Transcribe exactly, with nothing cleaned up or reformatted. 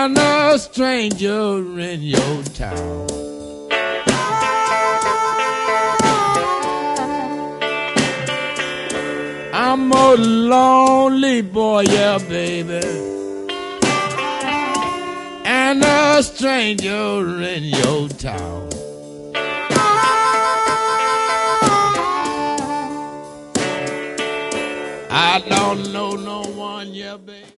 and a stranger in your town. I'm a lonely boy, yeah, baby, and a stranger in your town. I don't know no one, yeah, baby.